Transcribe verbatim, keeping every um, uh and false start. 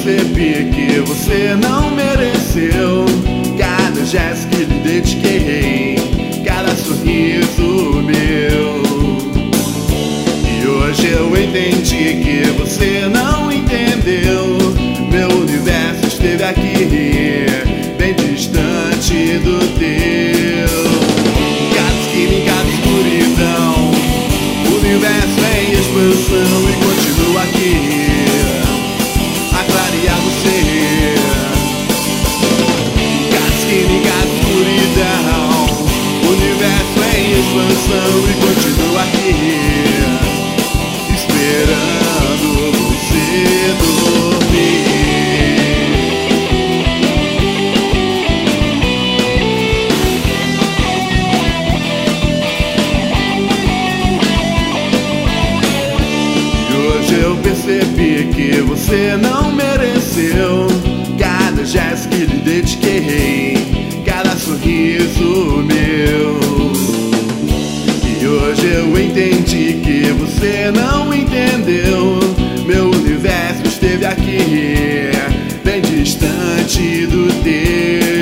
percebi que você não mereceu cada gesto que lhe dediquei, cada sorriso meu. E hoje eu entendi que você não entendeu. Meu universo esteve aqui, bem distante do teu. Cada esquina, em cada escuridão, o universo é em expansão e continua aqui a clarear você. Cada esquina, em cada escuridão, o universo é em expansão e continua aqui esperando você dormir. Eu percebi que você não mereceu cada gesto que lhe dediquei, cada sorriso meu. E hoje eu entendi que você não entendeu. Meu universo esteve aqui, bem distante do teu.